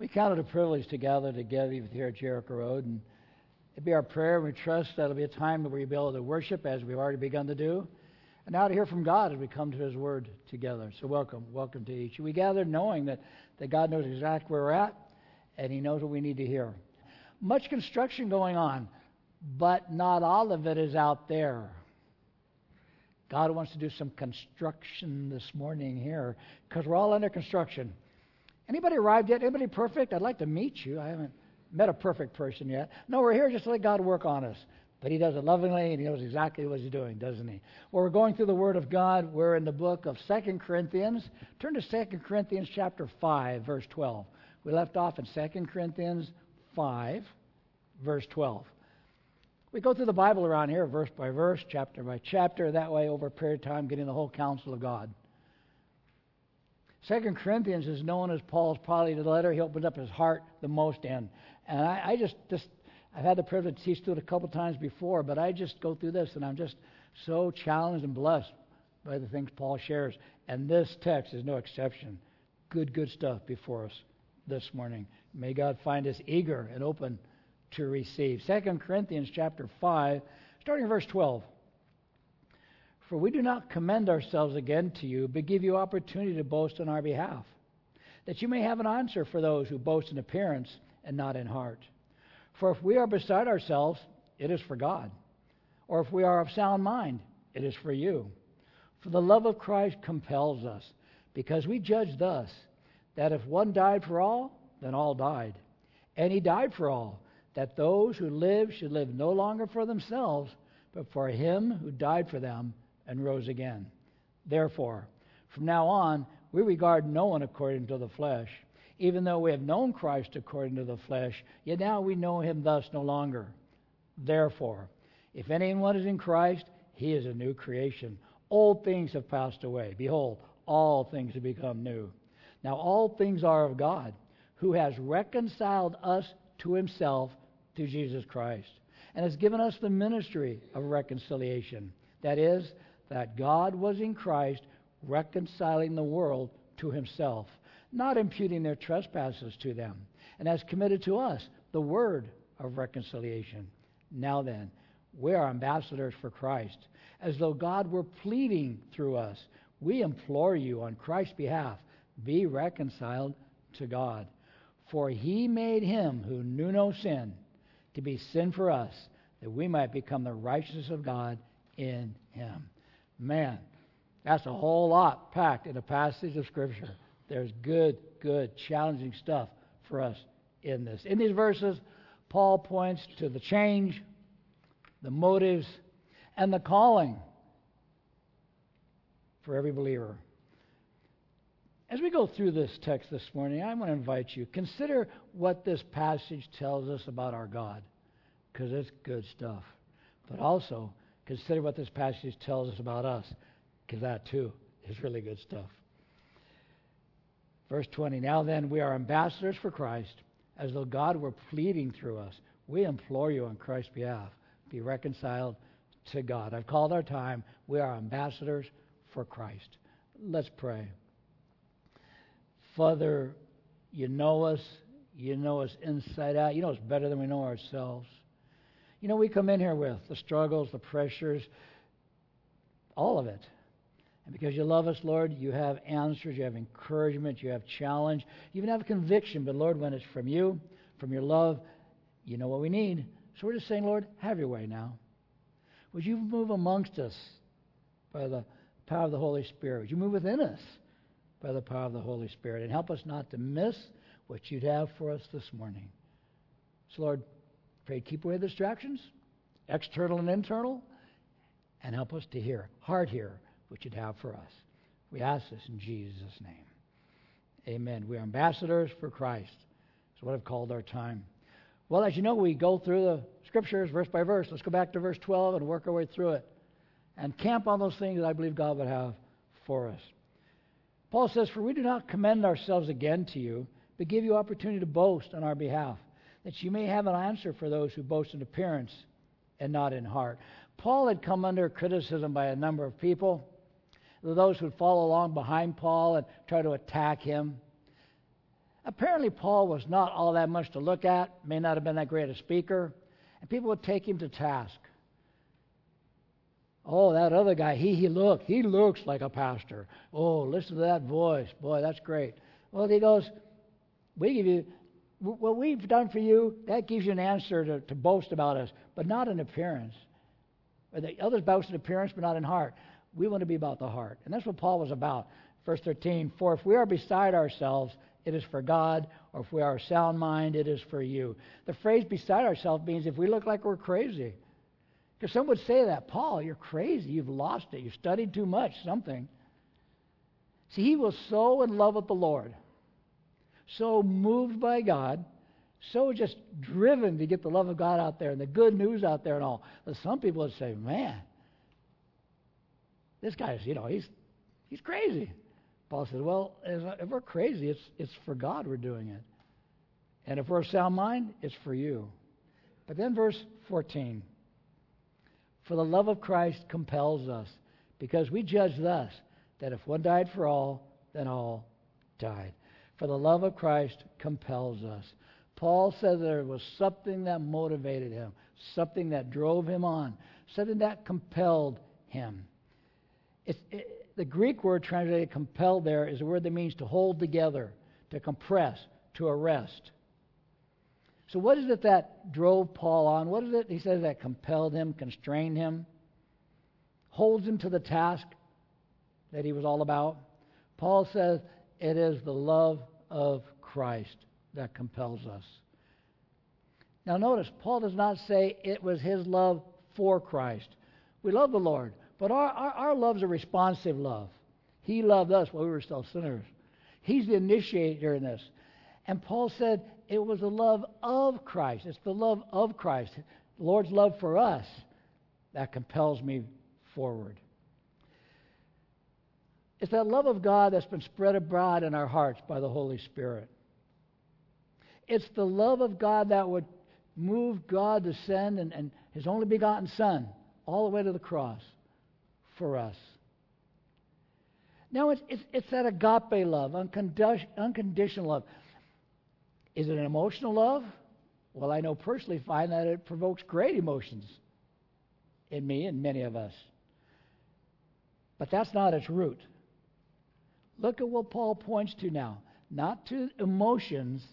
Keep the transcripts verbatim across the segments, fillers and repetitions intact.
We count it a privilege to gather together here at Jericho Road, and it'd be our prayer, and we trust that it'll be a time that we'll be able to worship as we've already begun to do, and now to hear from God as we come to His Word together. So welcome, welcome to each. We gather knowing that, that God knows exactly where we're at, and He knows what we need to hear. Much construction going on, but not all of it is out there. God wants to do some construction this morning here, because we're all under construction. Anybody arrived yet? Anybody perfect? I'd like to meet you. I haven't met a perfect person yet. No, we're here just to let God work on us. But He does it lovingly, and He knows exactly what He's doing, doesn't He? Well, we're going through the Word of God. We're in the book of Second Corinthians. Turn to Second Corinthians chapter five, verse twelve. We left off in Second Corinthians five, verse twelve. We go through the Bible around here, verse by verse, chapter by chapter, that way over a period of time, getting the whole counsel of God. Second Corinthians is known as Paul's probably the letter he opened up his heart the most in. And I, I just, just, I've had the privilege to teach through it a couple times before, but I just go through this, and I'm just so challenged and blessed by the things Paul shares. And this text is no exception. Good, good stuff before us this morning. May God find us eager and open to receive. Second Corinthians chapter five, starting in verse twelve. For we do not commend ourselves again to you, but give you opportunity to boast on our behalf, that you may have an answer for those who boast in appearance and not in heart. For if we are beside ourselves, it is for God. Or if we are of sound mind, it is for you. For the love of Christ compels us, because we judge thus, that if one died for all, then all died. And He died for all, that those who live should live no longer for themselves, but for Him who died for them and rose again. Therefore, from now on, we regard no one according to the flesh. Even though we have known Christ according to the flesh, yet now we know Him thus no longer. Therefore, if anyone is in Christ, he is a new creation. Old things have passed away. Behold, all things have become new. Now all things are of God, who has reconciled us to Himself through Jesus Christ, and has given us the ministry of reconciliation. That is, that God was in Christ reconciling the world to Himself, not imputing their trespasses to them, and has committed to us the word of reconciliation. Now then, we are ambassadors for Christ, as though God were pleading through us. We implore you on Christ's behalf, be reconciled to God. For He made Him who knew no sin to be sin for us, that we might become the righteousness of God in Him. Man, that's a whole lot packed in a passage of Scripture. There's good, good, challenging stuff for us in this. In these verses, Paul points to the change, the motives, and the calling for every believer. As we go through this text this morning, I want to invite you, consider what this passage tells us about our God, because it's good stuff. But also, consider what this passage tells us about us, because that too is really good stuff. Verse twenty, now then, we are ambassadors for Christ, as though God were pleading through us. We implore you on Christ's behalf, be reconciled to God. I've called our time, we are ambassadors for Christ. Let's pray. Father, you know us. You know us inside out. You know us better than we know ourselves. You know, we come in here with the struggles, the pressures, all of it. And because you love us, Lord, you have answers, you have encouragement, you have challenge, you even have conviction. But, Lord, when it's from you, from your love, you know what we need. So we're just saying, Lord, have your way now. Would you move amongst us by the power of the Holy Spirit? Would you move within us by the power of the Holy Spirit? And help us not to miss what you'd have for us this morning. So, Lord, pray keep away the distractions, external and internal, and help us to hear, heart hear, what you'd have for us. We ask this in Jesus' name. Amen. We are ambassadors for Christ. That's what I've called our time. Well, as you know, we go through the Scriptures verse by verse. Let's go back to verse twelve and work our way through it and camp on those things that I believe God would have for us. Paul says, for we do not commend ourselves again to you, but give you opportunity to boast on our behalf, that you may have an answer for those who boast in appearance and not in heart. Paul had come under criticism by a number of people, those who would follow along behind Paul and try to attack him. Apparently, Paul was not all that much to look at, may not have been that great a speaker, and people would take him to task. Oh, that other guy, he, he look, he looks like a pastor. Oh, listen to that voice. Boy, that's great. Well, he goes, we give you, what we've done for you, that gives you an answer to, to boast about us, but not in appearance. The others boast in appearance, but not in heart. We want to be about the heart. And that's what Paul was about. Verse thirteen, for if we are beside ourselves, it is for God, or if we are of sound mind, it is for you. The phrase beside ourselves means if we look like we're crazy. Because some would say that, Paul, you're crazy, you've lost it, you studied too much, something. See, he was so in love with the Lord, so moved by God, so just driven to get the love of God out there and the good news out there and all, that some people would say, man, this guy's, you know, he's he's crazy. Paul says, well, if we're crazy, it's it's for God we're doing it. And if we're of sound mind, it's for you. But then verse fourteen, for the love of Christ compels us, because we judge thus, that if one died for all, then all died. For the love of Christ compels us. Paul said there was something that motivated him, something that drove him on, something that compelled him. It's, it, the Greek word translated compelled there is a word that means to hold together, to compress, to arrest. So what is it that drove Paul on? What is it, he says, that compelled him, constrained him, holds him to the task that he was all about? Paul says it is the love of Christ that compels us. Now notice, Paul does not say it was his love for Christ. We love the Lord, but our, our, our love's a responsive love. He loved us while we were still sinners. He's the initiator in this. And Paul said it was the love of Christ. It's the love of Christ, the Lord's love for us, that compels me forward. It's that love of God that's been spread abroad in our hearts by the Holy Spirit. It's the love of God that would move God to send and, and His only begotten Son all the way to the cross for us. Now, it's, it's, it's that agape love, uncondi- unconditional love. Is it an emotional love? Well, I know personally find that it provokes great emotions in me and many of us. But that's not its root. Look at what Paul points to now. Not to emotions,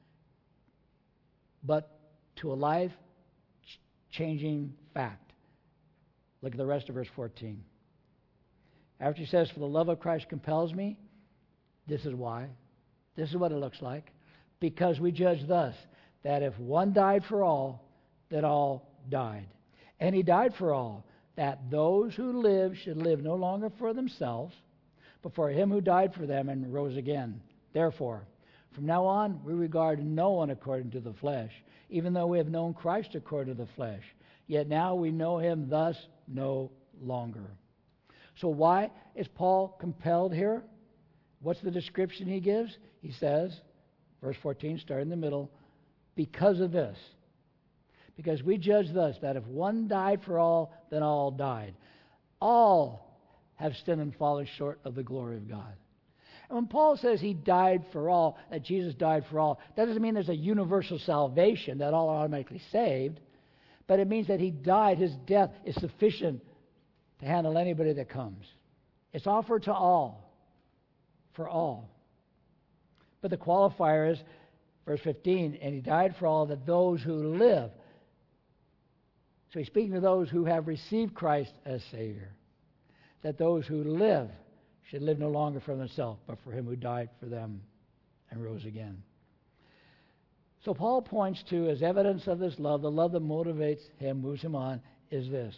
but to a life-changing fact. Look at the rest of verse fourteen. After he says, for the love of Christ compels me, this is why. This is what it looks like. Because we judge thus, that if one died for all, then all died. And he died for all, that those who live should live no longer for themselves, but for him who died for them and rose again. Therefore, from now on, we regard no one according to the flesh, even though we have known Christ according to the flesh. Yet now we know him thus no longer. So why is Paul compelled here? What's the description he gives? He says, verse fourteen, starting in the middle, because of this. Because we judge thus, that if one died for all, then all died. All have sinned and fallen short of the glory of God. And when Paul says he died for all, that Jesus died for all, that doesn't mean there's a universal salvation, that all are automatically saved, but it means that he died, his death is sufficient to handle anybody that comes. It's offered to all, for all. But the qualifier is, verse fifteen, and he died for all, that those who live. So he's speaking to those who have received Christ as Savior. That those who live should live no longer for themselves, but for him who died for them and rose again. So Paul points to, as evidence of this love, the love that motivates him, moves him on, is this.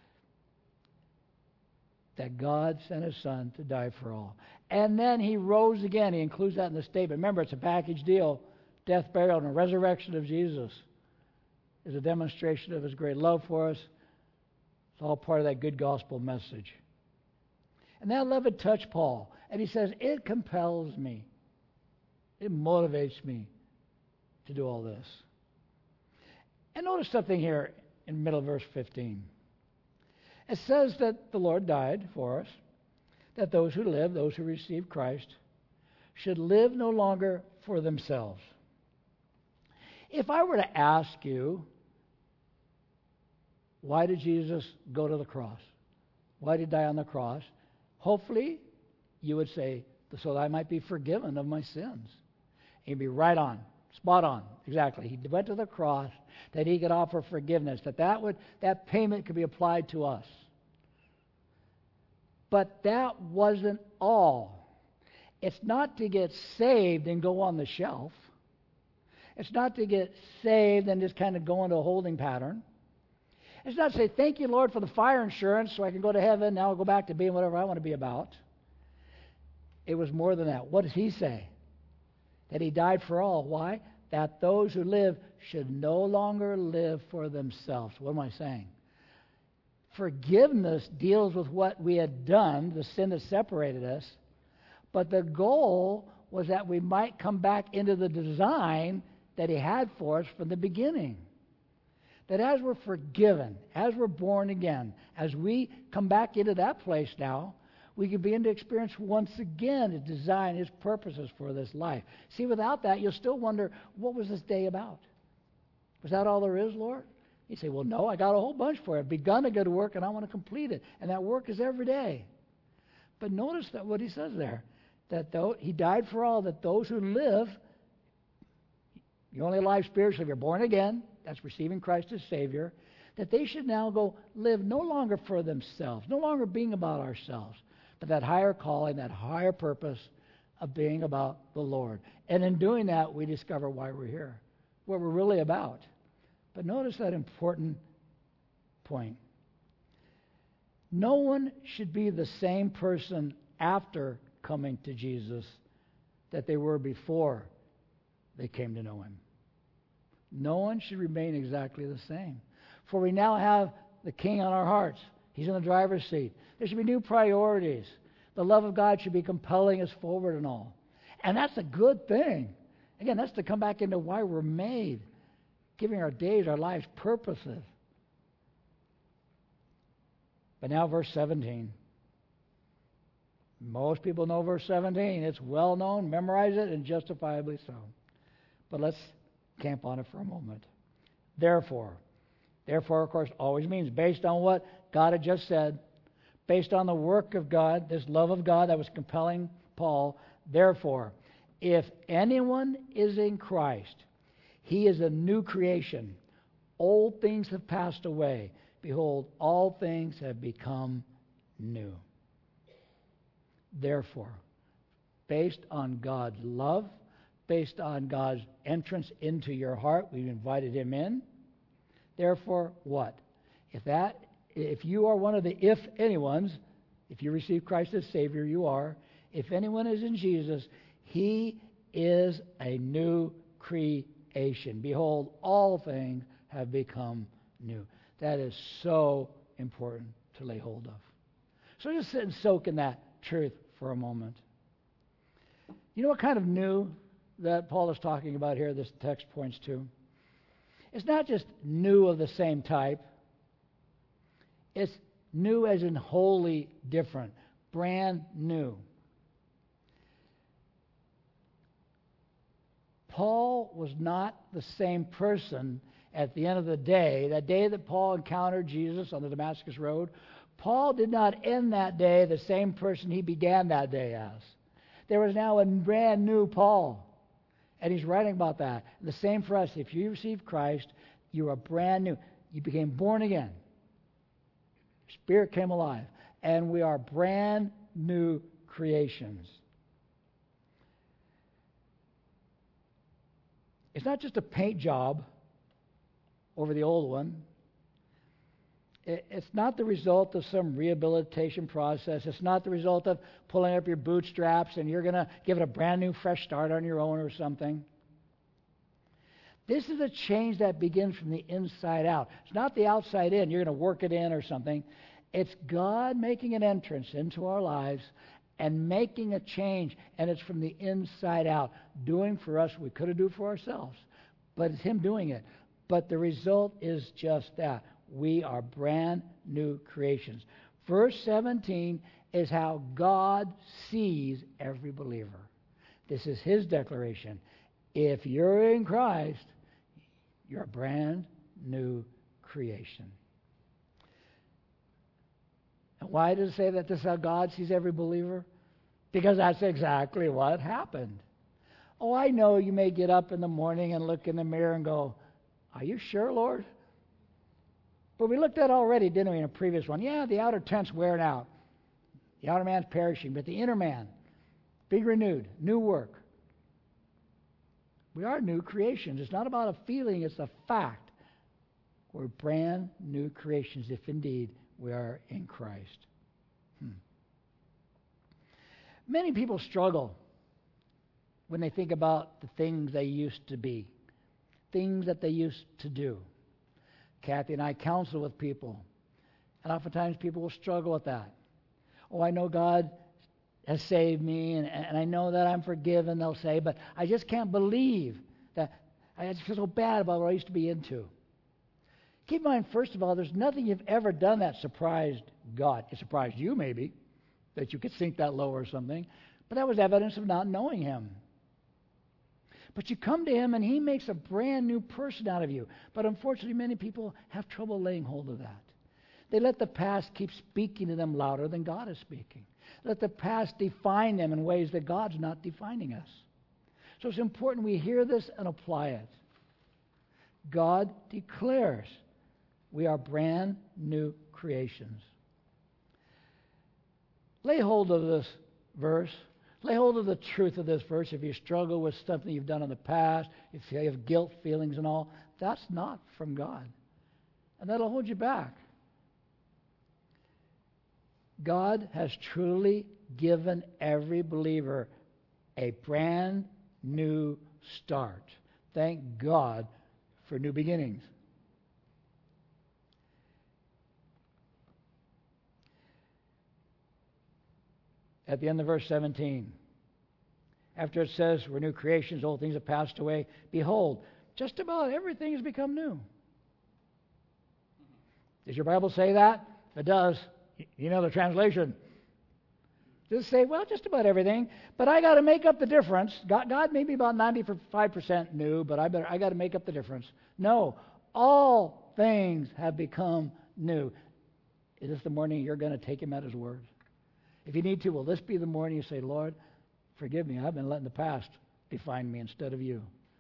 That God sent his Son to die for all. And then he rose again. He includes that in the statement. Remember, it's a package deal. Death, burial, and resurrection of Jesus is a demonstration of his great love for us. It's all part of that good gospel message. And that love had touched Paul. And he says, it compels me. It motivates me to do all this. And notice something here in the middle of verse fifteen. It says that the Lord died for us, that those who live, those who receive Christ, should live no longer for themselves. If I were to ask you, why did Jesus go to the cross? Why did he die on the cross? Hopefully, you would say, so that I might be forgiven of my sins. You'd be right on, spot on, exactly. He went to the cross that he could offer forgiveness, that that, would, that payment could be applied to us. But that wasn't all. It's not to get saved and go on the shelf. It's not to get saved and just kind of go into a holding pattern. It's not to say, thank you, Lord, for the fire insurance so I can go to heaven. Now I'll go back to being whatever I want to be about. It was more than that. What does he say? That he died for all. Why? That those who live should no longer live for themselves. What am I saying? Forgiveness deals with what we had done, the sin that separated us. But the goal was that we might come back into the design that he had for us from the beginning. That as we're forgiven, as we're born again, as we come back into that place now, we can begin to experience once again his design, his purposes for this life. See, without that, you'll still wonder, what was this day about? Was that all there is, Lord? You say, well, no, I got a whole bunch for it. I've begun a good work, and I want to complete it. And that work is every day. But notice that what he says there, that though he died for all, that those who live, you're only alive spiritually if you're born again, that's receiving Christ as Savior, that they should now go live no longer for themselves, no longer being about ourselves, but that higher calling, that higher purpose of being about the Lord. And in doing that, we discover why we're here, what we're really about. But notice that important point. No one should be the same person after coming to Jesus that they were before they came to know him. No one should remain exactly the same. For we now have the King on our hearts. He's in the driver's seat. There should be new priorities. The love of God should be compelling us forward and all. And that's a good thing. Again, that's to come back into why we're made, giving our days, our lives purposes. But now verse seventeen. Most people know verse seventeen. It's well known, memorize it, and justifiably so. But let's camp on it for a moment. Therefore, therefore, of course, always means based on what God had just said, based on the work of God, this love of God that was compelling Paul. Therefore, if anyone is in Christ, he is a new creation. Old things have passed away. Behold, all things have become new. Therefore, based on God's love, based on God's entrance into your heart, we've invited him in. Therefore, what? If that, if you are one of the if anyone's, if you receive Christ as Savior, you are. If anyone is in Jesus, he is a new creation. Behold, all things have become new. That is so important to lay hold of. So just sit and soak in that truth for a moment. You know what kind of new that Paul is talking about here, this text points to? It's not just new of the same type. It's new as in wholly different, brand new. Paul was not the same person at the end of the day. That day that Paul encountered Jesus on the Damascus Road, Paul did not end that day the same person he began that day as. There was now a brand new Paul. And he's writing about that. The same for us. If you receive Christ, you are brand new. You became born again. Spirit came alive. And we are brand new creations. It's not just a paint job over the old one. It's not the result of some rehabilitation process. It's not the result of pulling up your bootstraps and you're going to give it a brand new fresh start on your own or something. This is a change that begins from the inside out. It's not the outside in. You're going to work it in or something. It's God making an entrance into our lives and making a change. And it's from the inside out, doing for us what we could have done for ourselves. But it's him doing it. But the result is just that. We are brand new creations. Verse seventeen is how God sees every believer. This is his declaration. If you're in Christ, you're a brand new creation. And why does it say that this is how God sees every believer? Because that's exactly what happened. Oh, I know you may get up in the morning and look in the mirror and go, are you sure, Lord? But we looked at already, didn't we, in a previous one? Yeah, the outer tent's wearing out. The outer man's perishing, but the inner man, being renewed, new work. We are new creations. It's not about a feeling, it's a fact. We're brand new creations if indeed we are in Christ. Hmm. Many people struggle when they think about the things they used to be, things that they used to do. Kathy and I counsel with people, and oftentimes people will struggle with that. Oh, I know God has saved me, and, and I know that I'm forgiven, they'll say, but I just can't believe that. I just feel so bad about what I used to be into. Keep in mind, first of all, there's nothing you've ever done that surprised God. It surprised you, maybe, that you could sink that low or something, but that was evidence of not knowing Him. But you come to Him, and He makes a brand new person out of you. But unfortunately, many people have trouble laying hold of that. They let the past keep speaking to them louder than God is speaking. Let the past define them in ways that God's not defining us. So it's important we hear this and apply it. God declares we are brand new creations. Lay hold of this verse. Lay hold of the truth of this verse. If you struggle with something you've done in the past, if you have guilt feelings and all, that's not from God. And that'll hold you back. God has truly given every believer a brand new start. Thank God for new beginnings. At the end of verse seventeen, after it says, we're new creations, old things have passed away, behold, just about everything has become new. Does your Bible say that? If it does, you know the translation. Does it say, well, just about everything, but I got to make up the difference. God, God may be about ninety-five percent new, but I better I got to make up the difference. No, all things have become new. Is this the morning you're going to take Him at His word? If you need to, will this be the morning you say, Lord, forgive me, I've been letting the past define me instead of you.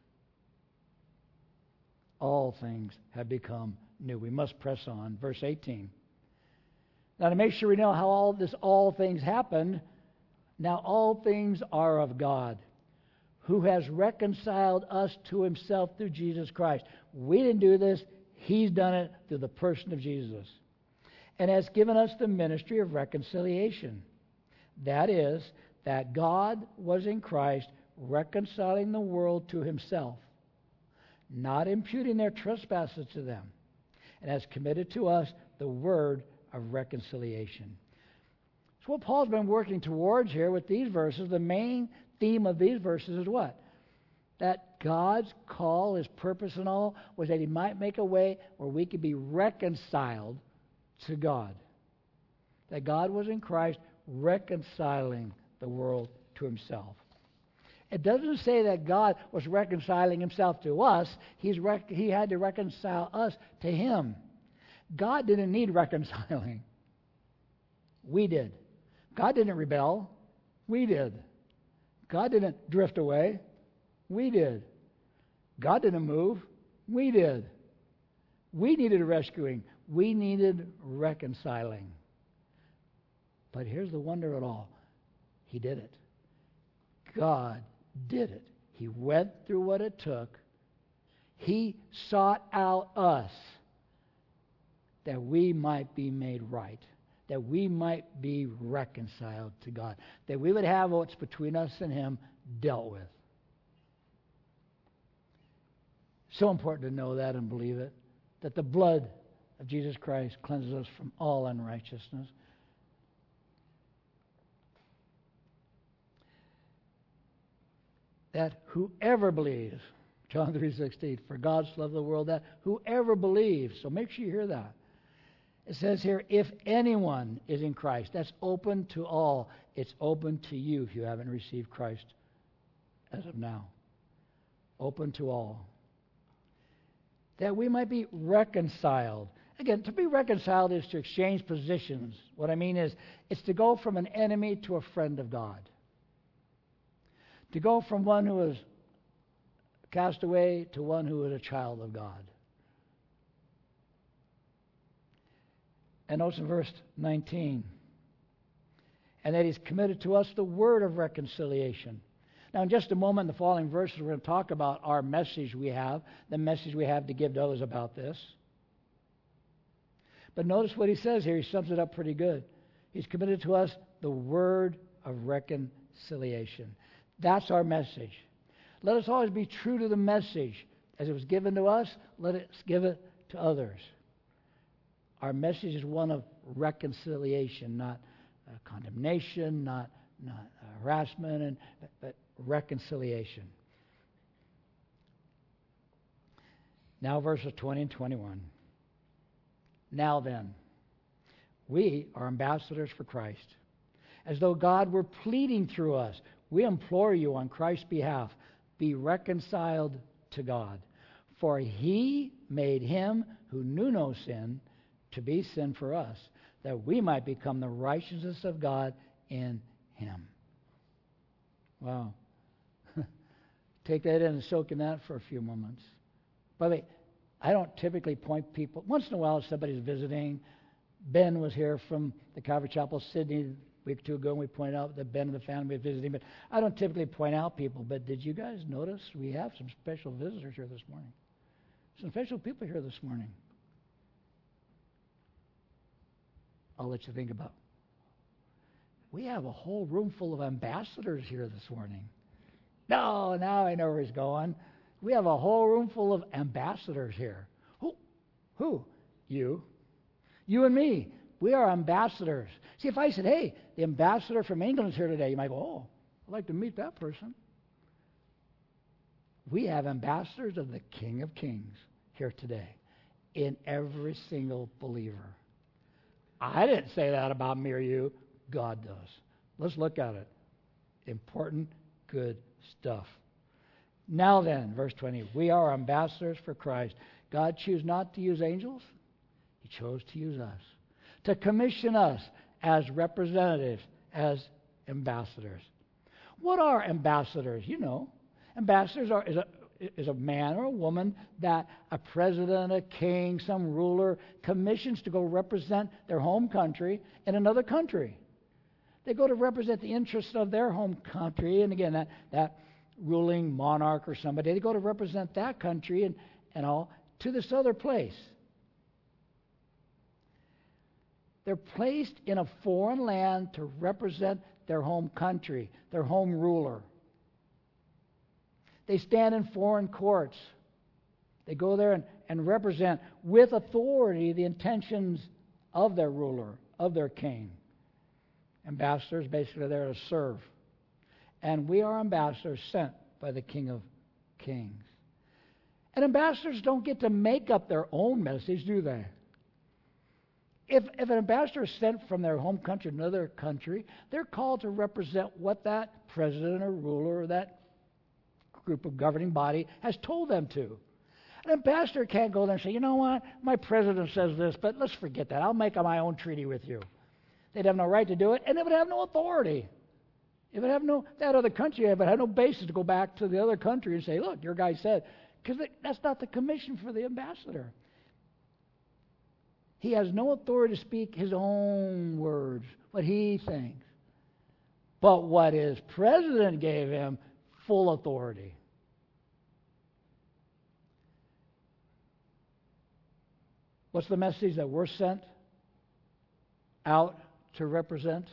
All things have become new. We must press on. Verse eighteen. Now, to make sure we know how all this all things happened, now all things are of God, who has reconciled us to Himself through Jesus Christ. We didn't do this. He's done it through the person of Jesus. And has given us the ministry of reconciliation. That is, that God was in Christ reconciling the world to Himself, not imputing their trespasses to them, and has committed to us the word of reconciliation. So what Paul's been working towards here with these verses, the main theme of these verses is what? That God's call, His purpose and all, was that He might make a way where we could be reconciled to God. That God was in Christ reconciling the world to Himself. It doesn't say that God was reconciling Himself to us. He's rec- he had to reconcile us to Him. God didn't need reconciling. We did. God didn't rebel. We did. God didn't drift away. We did. God didn't move. We did. We needed rescuing. We needed reconciling. But here's the wonder of it all. He did it. God did it. He went through what it took. He sought out us that we might be made right, that we might be reconciled to God, that we would have what's between us and Him dealt with. So important to know that and believe it, that the blood of Jesus Christ cleanses us from all unrighteousness. That whoever believes, John three sixteen, for God so loved the world, that whoever believes, so make sure you hear that. It says here, if anyone is in Christ, that's open to all. It's open to you if you haven't received Christ as of now, open to all, that we might be reconciled. Again, to be reconciled is to exchange positions. What I mean is, it's to go from an enemy to a friend of God. To go from one who is cast away to one who is a child of God. And notice in verse nineteen, and that He's committed to us the word of reconciliation. Now, in just a moment, in the following verses, we're going to talk about our message we have, the message we have to give to others about this. But notice what he says here. He sums it up pretty good. He's committed to us the word of reconciliation. That's our message. Let us always be true to the message. As it was given to us, let us give it to others. Our message is one of reconciliation, not uh, condemnation, not, not uh, harassment, and, but, but reconciliation. Now verses twenty and twenty-one. Now then, we are ambassadors for Christ, as though God were pleading through us. We implore you on Christ's behalf, be reconciled to God. For He made Him who knew no sin to be sin for us, that we might become the righteousness of God in Him. Wow. Take that in and soak in that for a few moments. By the way, I don't typically point people. Once in a while, somebody's visiting. Ben was here from the Calvary Chapel, Sydney, a week or two ago, and we pointed out that Ben and the family were visiting. But I don't typically point out people. But did you guys notice we have some special visitors here this morning? Some special people here this morning. I'll let you think about. We have a whole room full of ambassadors here this morning. No, now I know where he's going. We have a whole room full of ambassadors here. Who? Who? You. You and me. We are ambassadors. See, if I said, hey, the ambassador from England is here today, you might go, oh, I'd like to meet that person. We have ambassadors of the King of Kings here today in every single believer. I didn't say that about me or you. God does. Let's look at it. Important, good stuff. Now then, verse twenty, we are ambassadors for Christ. God chose not to use angels. He chose to use us. To commission us as representatives, as ambassadors. What are ambassadors? You know, ambassadors are is a, is a man or a woman that a president, a king, some ruler commissions to go represent their home country in another country. They go to represent the interests of their home country, and again, that, that ruling monarch or somebody, they go to represent that country and, and all to this other place. They're placed in a foreign land to represent their home country, their home ruler. They stand in foreign courts. They go there and, and represent with authority the intentions of their ruler, of their king. Ambassadors basically are there to serve. And we are ambassadors sent by the King of Kings. And ambassadors don't get to make up their own message, do they? If, if an ambassador is sent from their home country to another country, they're called to represent what that president or ruler or that group of governing body has told them to. An ambassador can't go there and say, you know what, my president says this, but let's forget that. I'll make my own treaty with you. They'd have no right to do it, and they would have no authority. It would have no, that other country would have no basis to go back to the other country and say, look, your guy said, because that's not the commission for the ambassador. He has no authority to speak his own words, what he thinks. But what his president gave him, full authority. What's the message that we're sent out to represent?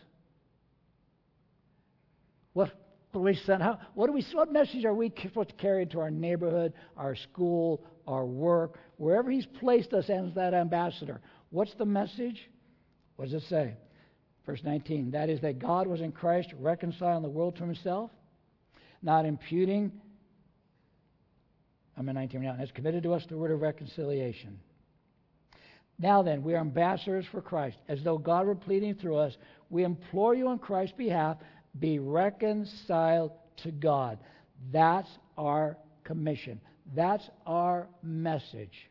What are we sent? How, what do we? What message are we supposed to carry into our neighborhood, our school, our work, wherever He's placed us as that ambassador? What's the message? What does it say? Verse nineteen. That is that God was in Christ reconciling the world to Himself, not imputing. I'm in nineteen now. Has committed to us the word of reconciliation. Now then, we are ambassadors for Christ, as though God were pleading through us. We implore you on Christ's behalf, be reconciled to God. That's our commission. That's our message.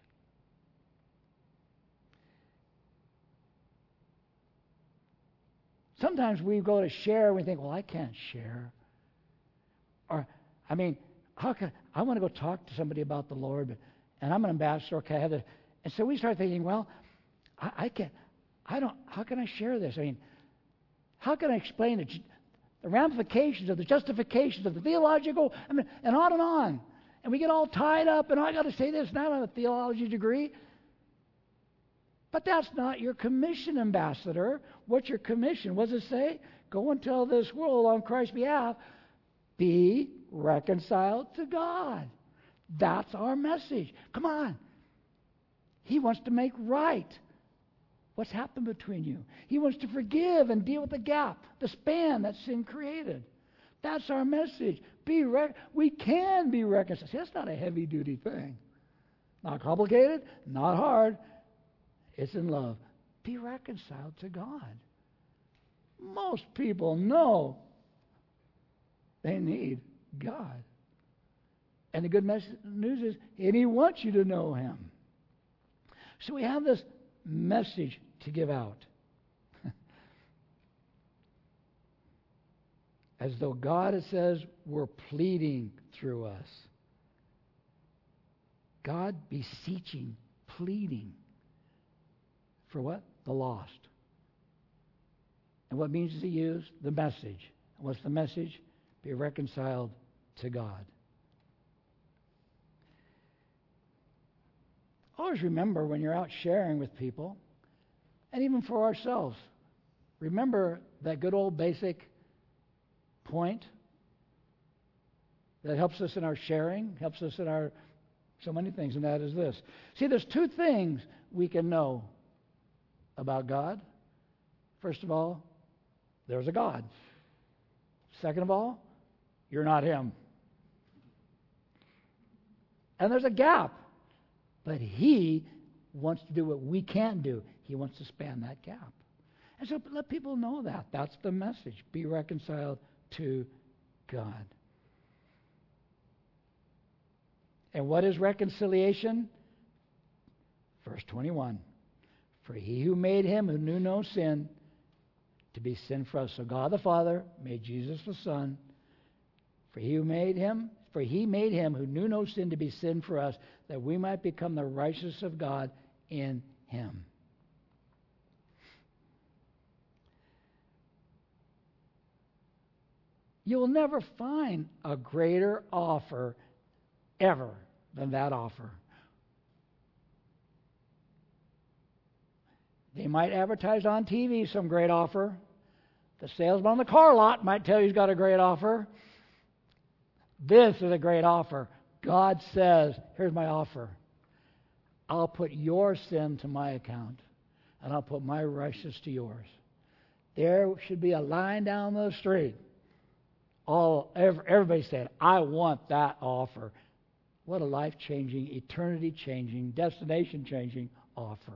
Sometimes we go to share and we think, well, I can't share. Or, I mean, how can I want to go talk to somebody about the Lord, but, and I'm an ambassador, okay, I have the, and so we start thinking, well, I, I can't, I don't, how can I share this? I mean, how can I explain the, the ramifications of the justifications of the theological, I mean, and on and on. And we get all tied up, and I got to say this, and I don't have a theology degree. But that's not your commission, ambassador. What's your commission? What does it say? Go and tell this world on Christ's behalf, be reconciled to God. That's our message. Come on. He wants to make right what's happened between you. He wants to forgive and deal with the gap, the span that sin created. That's our message. Be rec- we can be reconciled. See, that's not a heavy-duty thing. Not complicated, not hard. It's in love. Be reconciled to God. Most people know they need God. And the good mes- news is, and He wants you to know Him. So we have this message to give out. As though God, it says, were pleading through us. God beseeching, pleading. For what? The lost. And what means does He use? The message. And what's the message? Be reconciled to God. Always remember when you're out sharing with people, and even for ourselves, remember that good old basic point that helps us in our sharing, helps us in our so many things, and that is this. See, there's two things we can know about God. First of all, there's a God. Second of all, you're not Him. And there's a gap. But He wants to do what we can't do. He wants to span that gap. And so let people know that. That's the message. Be reconciled to God. And what is reconciliation? Verse twenty-one. For He who made Him who knew no sin to be sin for us. So God the Father made Jesus the Son. For He who made Him, for He made Him who knew no sin to be sin for us, that we might become the righteousness of God in Him. You will never find a greater offer ever than that offer. They might advertise on T V some great offer. The salesman on the car lot might tell you he's got a great offer. This is a great offer. God says, here's my offer. I'll put your sin to my account, and I'll put my righteousness to yours. There should be a line down the street. All everybody said, I want that offer. What a life-changing, eternity-changing, destination-changing offer.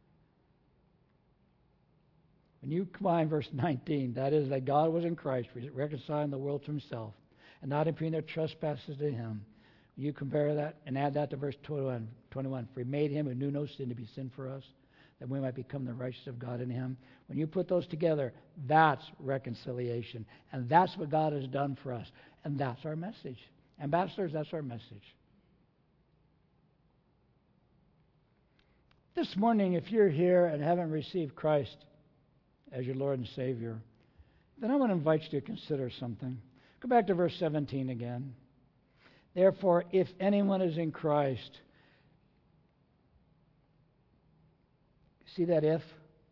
When you combine verse nineteen, that is that God was in Christ, reconciling the world to Himself, and not imputing their trespasses to Him. You compare that and add that to verse twenty-one. twenty-one. For He made Him who knew no sin to be sin for us, that we might become the righteousness of God in Him. When you put those together, that's reconciliation. And that's what God has done for us. And that's our message. Ambassadors, that's our message. This morning, if you're here and haven't received Christ as your Lord and Savior, then I want to invite you to consider something. Go back to verse seventeen again. Therefore, if anyone is in Christ, see that if?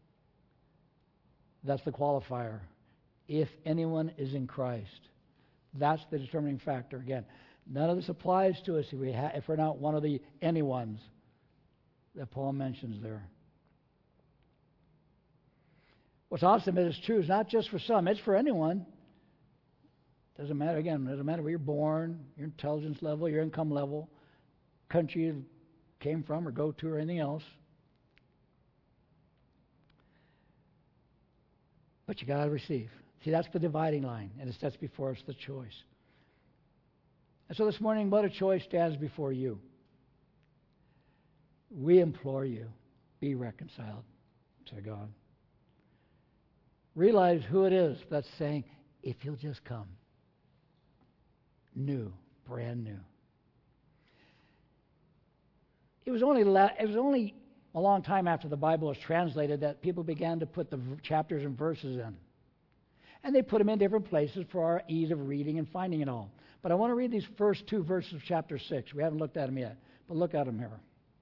That's the qualifier. If anyone is in Christ. That's the determining factor. Again, none of this applies to us if, we ha- if we're not one of the anyones that Paul mentions there. What's awesome is it's true. It's not just for some. It's for anyone. Doesn't matter, again, doesn't matter where you're born, your intelligence level, your income level, country you came from or go to or anything else. But you got to receive. See, that's the dividing line, and it sets before us the choice. And so this morning, what a choice stands before you. We implore you, be reconciled to God. Realize who it is that's saying, if you'll just come. New, brand new. It was only la- it was only a long time after the Bible was translated that people began to put the v- chapters and verses in. And they put them in different places for our ease of reading and finding it all. But I want to read these first two verses of chapter six. We haven't looked at them yet, but look at them here.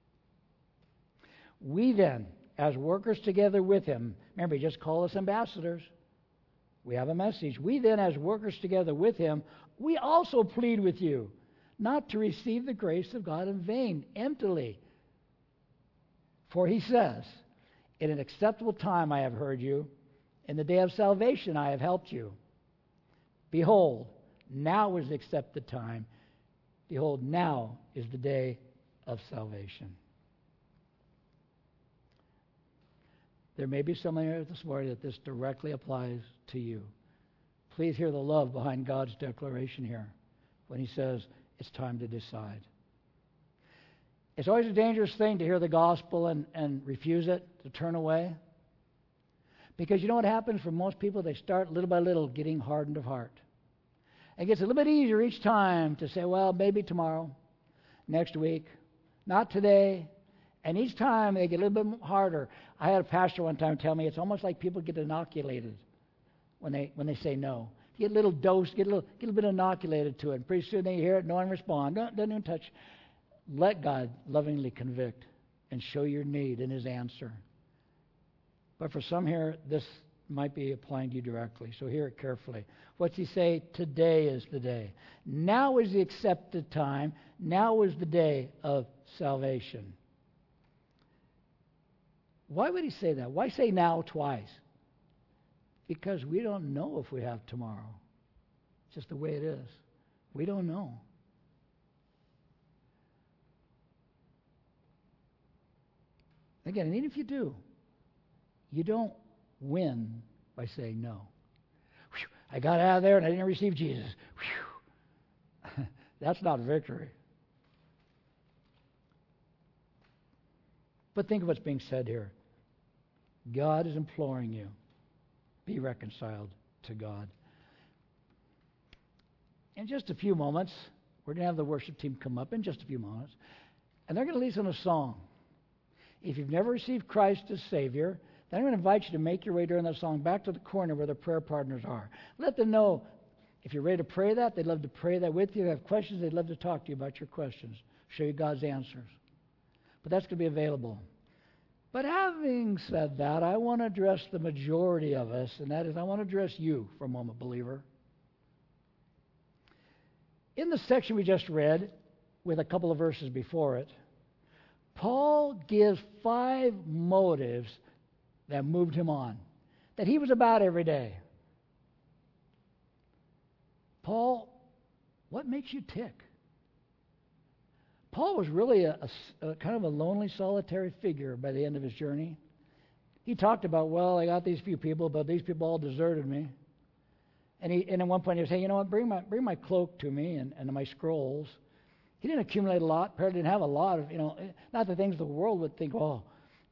We then, as workers together with him, remember, he just called us ambassadors. We have a message. We then, as workers together with him, we also plead with you not to receive the grace of God in vain, emptily. For he says, in an acceptable time I have heard you, in the day of salvation I have helped you. Behold, now is the accepted time. Behold, now is the day of salvation. There may be someone here this morning that this directly applies to you. Please hear the love behind God's declaration here when he says it's time to decide. It's always a dangerous thing to hear the gospel and, and refuse it, to turn away. Because you know what happens for most people? They start little by little getting hardened of heart. It gets a little bit easier each time to say, well, maybe tomorrow, next week, not today. And each time they get a little bit harder. I had a pastor one time tell me it's almost like people get inoculated when they when they say no. You get a little dose, get a little get a little bit inoculated to it. And pretty soon they hear it, no one respond. Don't, don't even touch. Let God lovingly convict and show your need in his answer. But for some here, this might be applying to you directly. So hear it carefully. What's he say? Today is the day. Now is the accepted time. Now is the day of salvation. Why would he say that? Why say now twice? Because we don't know if we have tomorrow. It's just the way it is. We don't know. Again, and even if you do, you don't win by saying no. Whew, I got out of there and I didn't receive Jesus. Whew. That's not victory. But think of what's being said here. God is imploring you, be reconciled to God. In just a few moments, we're going to have the worship team come up in just a few moments, and they're going to lead us in a song. If you've never received Christ as Savior, then I'm going to invite you to make your way during that song back to the corner where the prayer partners are. Let them know if you're ready to pray that, they'd love to pray that with you. If you have questions, they'd love to talk to you about your questions, show you God's answers. But that's going to be available. But having said that, I want to address the majority of us, and that is I want to address you for a moment, believer. In the section we just read, with a couple of verses before it, Paul gives five motives that moved him on, that he was about every day. Paul, what makes you tick? Paul was really a, a, a kind of a lonely, solitary figure by the end of his journey. He talked about, well, I got these few people, but these people all deserted me. And he, and at one point he was saying, you know what, bring my bring my cloak to me and, and my scrolls. He didn't accumulate a lot. Apparently didn't have a lot of, you know, not the things the world would think, oh.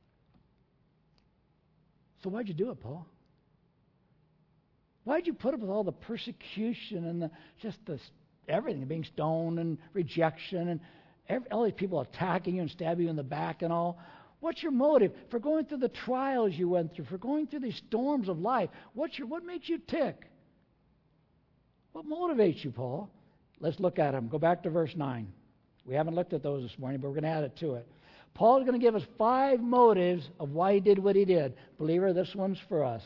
So why'd you do it, Paul? Why'd you put up with all the persecution and the, just the everything, being stoned and rejection and every, all these people attacking you and stabbing you in the back and all? What's your motive for going through the trials you went through, for going through these storms of life? What's your, what makes you tick? What motivates you, Paul? Let's look at them. Go back to verse nine. We haven't looked at those this morning, but we're going to add it to it. Paul is going to give us five motives of why he did what he did. Believer, this one's for us.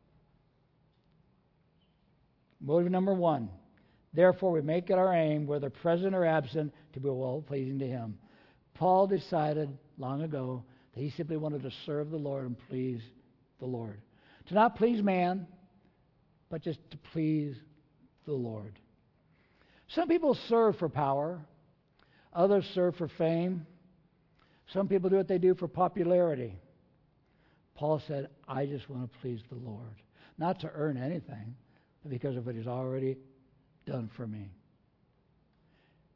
Motive number one. Therefore, we make it our aim, whether present or absent, to be well-pleasing to him. Paul decided long ago that he simply wanted to serve the Lord and please the Lord. To not please man, but just to please the Lord. Some people serve for power. Others serve for fame. Some people do what they do for popularity. Paul said, I just want to please the Lord. Not to earn anything, but because of what he's already done for me.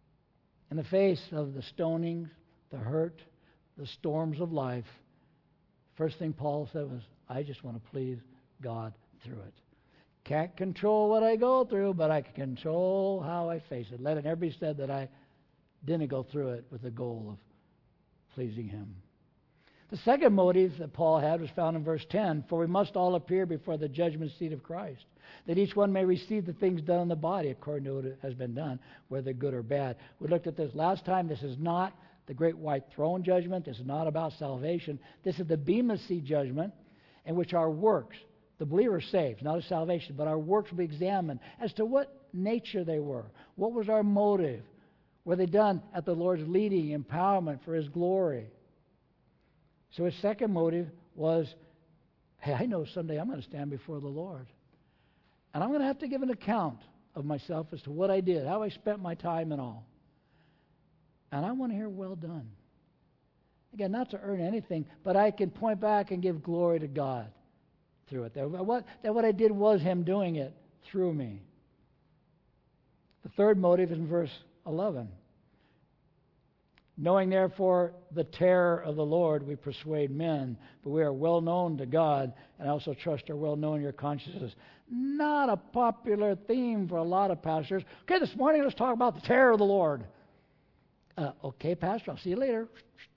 In the face of the stonings, the hurt, the storms of life, first thing Paul said was, I just want to please God through it. Can't control what I go through, but I can control how I face it. Let it never be said that I didn't go through it with the goal of pleasing Him. The second motive that Paul had was found in verse ten. For we must all appear before the judgment seat of Christ, that each one may receive the things done in the body according to what has been done, whether good or bad. We looked at this last time. This is not the great white throne judgment. This is not about salvation. This is the Bema seat judgment, in which our works, the believer saved, not a salvation, but our works will be examined as to what nature they were. What was our motive? Were they done at the Lord's leading, empowerment for His glory? So his second motive was, hey, I know someday I'm going to stand before the Lord. And I'm going to have to give an account of myself as to what I did, how I spent my time and all. And I want to hear, well done. Again, not to earn anything, but I can point back and give glory to God through it. That what, that what I did was Him doing it through me. The third motive is in verse eleven. Knowing therefore the terror of the Lord, we persuade men, but we are well known to God, and I also trust are well known in your consciences. Not a popular theme for a lot of pastors. Okay, this morning let's talk about the terror of the Lord. Uh, okay, Pastor, I'll see you later.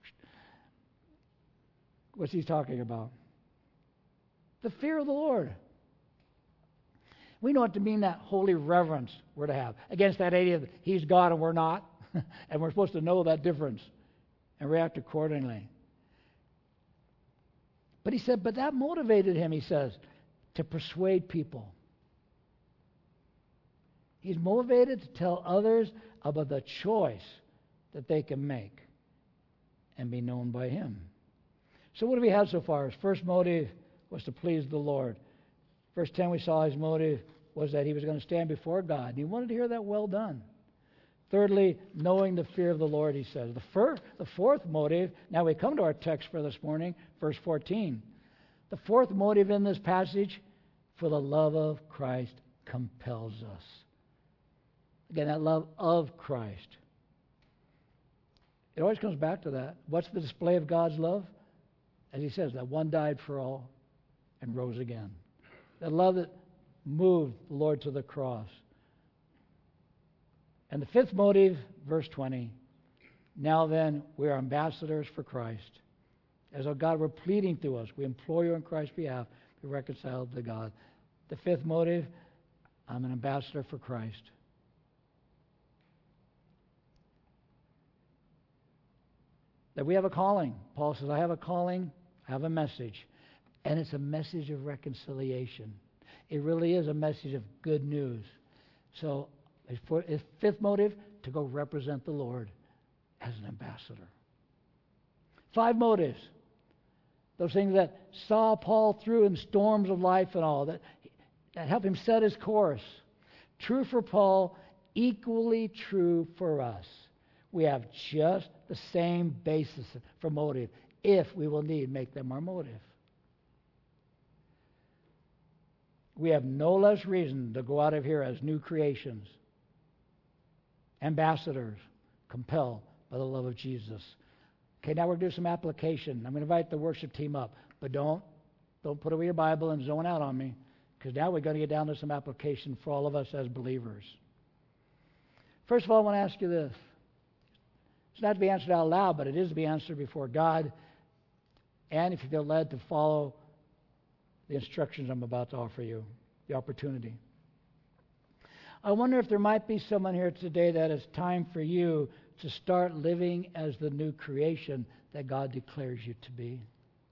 What's he talking about? The fear of the Lord. We know what to mean that holy reverence we're to have against that idea that He's God and we're not. And we're supposed to know that difference and react accordingly. But he said, but that motivated him, he says, to persuade people. He's motivated to tell others about the choice that they can make and be known by Him. So what have we had so far? His first motive was to please the Lord. Verse ten, we saw his motive was that he was going to stand before God. He wanted to hear that well done. Thirdly, knowing the fear of the Lord, he says. The, fir- the fourth motive, now we come to our text for this morning, verse fourteen. The fourth motive in this passage, for the love of Christ compels us. Again, that love of Christ. It always comes back to that. What's the display of God's love? As he says, that one died for all and rose again. That love that moved the Lord to the cross. And the fifth motive, verse twenty, now then, we are ambassadors for Christ. As though God were pleading to us, we implore you on Christ's behalf, be reconciled to God. The fifth motive, I'm an ambassador for Christ. That we have a calling. Paul says, I have a calling, I have a message. And it's a message of reconciliation. It really is a message of good news. So, his fifth motive, to go represent the Lord as an ambassador. Five motives. Those things that saw Paul through in storms of life and all, that, that helped him set his course. True for Paul, equally true for us. We have just the same basis for motive, if we will need make them our motive. We have no less reason to go out of here as new creations. Ambassadors, compelled by the love of Jesus. Okay, now we're going to do some application. I'm going to invite the worship team up. But don't, don't put away your Bible and zone out on me, because now we're going to get down to some application for all of us as believers. First of all, I want to ask you this. It's not to be answered out loud, but it is to be answered before God. And if you feel led to follow the instructions I'm about to offer you, the opportunity. I wonder if there might be someone here today that it's time for you to start living as the new creation that God declares you to be.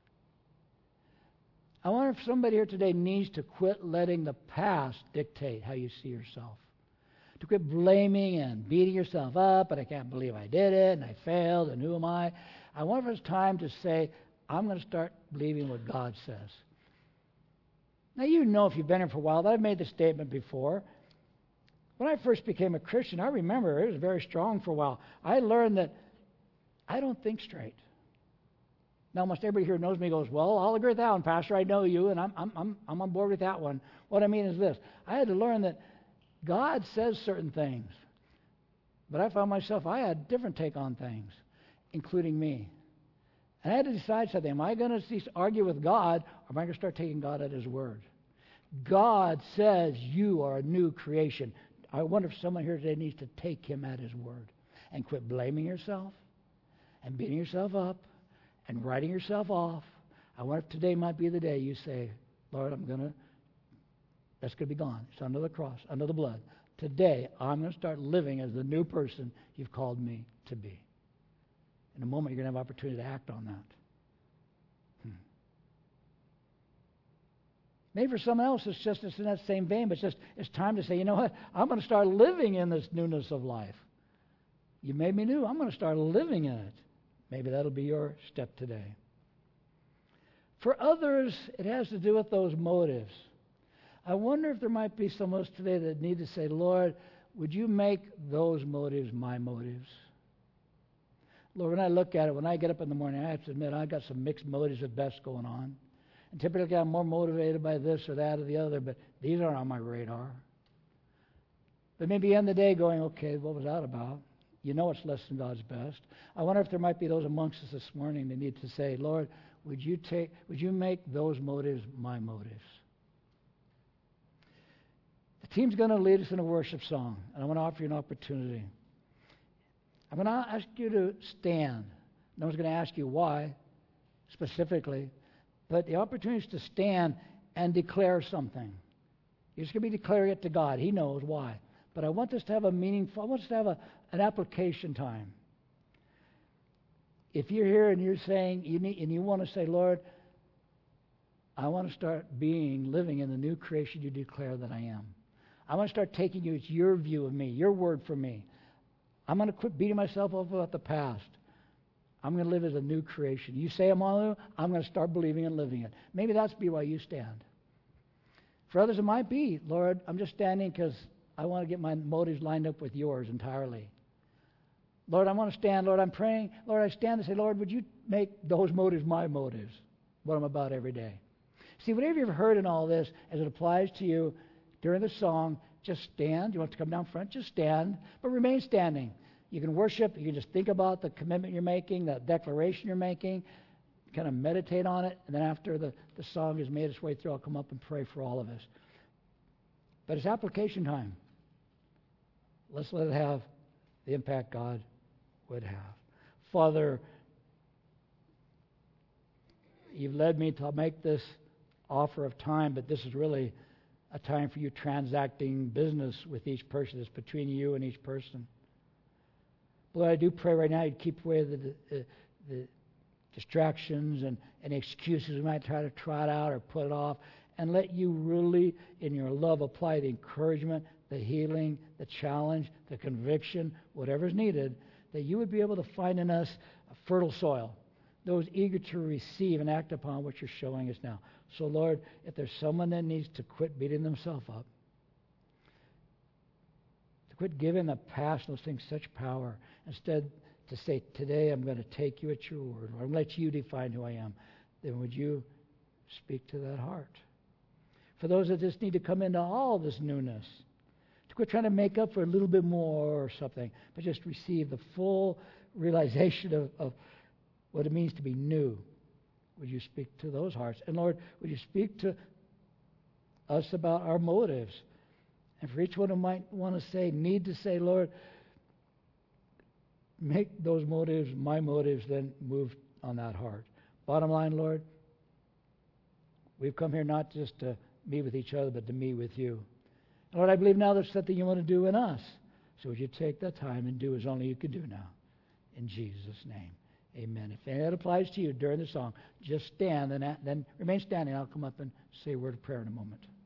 I wonder if somebody here today needs to quit letting the past dictate how you see yourself. To quit blaming and beating yourself up, and I can't believe I did it, and I failed, and who am I? I wonder if it's time to say, I'm going to start believing what God says. Now, you know, if you've been here for a while, that I've made the statement before. When I first became a Christian, I remember it was very strong for a while. I learned that I don't think straight. Now, almost everybody here knows me goes, well, I'll agree with that one, Pastor. I know you, and I'm, I'm, I'm, I'm on board with that one. What I mean is this. I had to learn that God says certain things. But I found myself, I had a different take on things, including me. And I had to decide something. Am I going to argue with God, or am I going to start taking God at His word? God says you are a new creation. I wonder if someone here today needs to take Him at His word and quit blaming yourself and beating yourself up and writing yourself off. I wonder if today might be the day you say, Lord, I'm going to, that's going to be gone. It's under the cross, under the blood. Today, I'm going to start living as the new person You've called me to be. In a moment, you're going to have opportunity to act on that. Hmm. Maybe for someone else, it's just it's in that same vein, but it's just it's time to say, you know what? I'm going to start living in this newness of life. You made me new. I'm going to start living in it. Maybe that'll be your step today. For others, it has to do with those motives. I wonder if there might be some of us today that need to say, Lord, would You make those motives my motives? Lord, when I look at it, when I get up in the morning, I have to admit I've got some mixed motives at best going on. And typically I'm more motivated by this or that or the other, but these aren't on my radar. But maybe in the day going, okay, what was that about? You know it's less than God's best. I wonder if there might be those amongst us this morning that need to say, Lord, would you take, would You make those motives my motives? The team's going to lead us in a worship song, and I want to offer you an opportunity. I'm going to ask you to stand. No one's going to ask you why, specifically, but the opportunity is to stand and declare something. You're just going to be declaring it to God. He knows why. But I want us to have a meaningful, I want us to have a, an application time. If you're here and you're saying, you need, and you want to say, Lord, I want to start being, living in the new creation You declare that I am. I want to start taking You, it's Your view of me, Your word for me. I'm going to quit beating myself up about the past. I'm going to live as a new creation. You say I'm on it, I'm going to start believing and living it. Maybe that's be why you stand. For others, it might be, Lord, I'm just standing because I want to get my motives lined up with Yours entirely. Lord, I want to stand. Lord, I'm praying. Lord, I stand and say, Lord, would You make those motives my motives, what I'm about every day. See, whatever you've heard in all this, as it applies to you during the song, just stand. You want to come down front? Just stand, but remain standing. You can worship. You can just think about the commitment you're making, the declaration you're making, kind of meditate on it, and then after the, the song has made its way through, I'll come up and pray for all of us. But it's application time. Let's let it have the impact God would have. Father, You've led me to make this offer of time, but this is really a time for You transacting business with each person. It's between You and each person. Lord, I do pray right now You'd keep away the, the, the distractions and, and excuses we might try to trot out or put it off, and let You really, in Your love, apply the encouragement, the healing, the challenge, the conviction, whatever's needed, that You would be able to find in us a fertile soil, those eager to receive and act upon what You're showing us now. So, Lord, if there's someone that needs to quit beating themselves up, to quit giving the past those things such power, instead to say, today I'm going to take You at Your word, or I'm going to let You define who I am, then would You speak to that heart? For those that just need to come into all this newness, to quit trying to make up for a little bit more or something, but just receive the full realization of, of what it means to be new. Would You speak to those hearts? And Lord, would You speak to us about our motives? And for each one who might want to say, need to say, Lord, make those motives my motives, then move on that heart. Bottom line, Lord, we've come here not just to meet with each other, but to meet with You. And Lord, I believe now there's something You want to do in us. So would You take that time and do as only You can do now. In Jesus' name. Amen. If any of that applies to you during the song, just stand and then remain standing. I'll come up and say a word of prayer in a moment.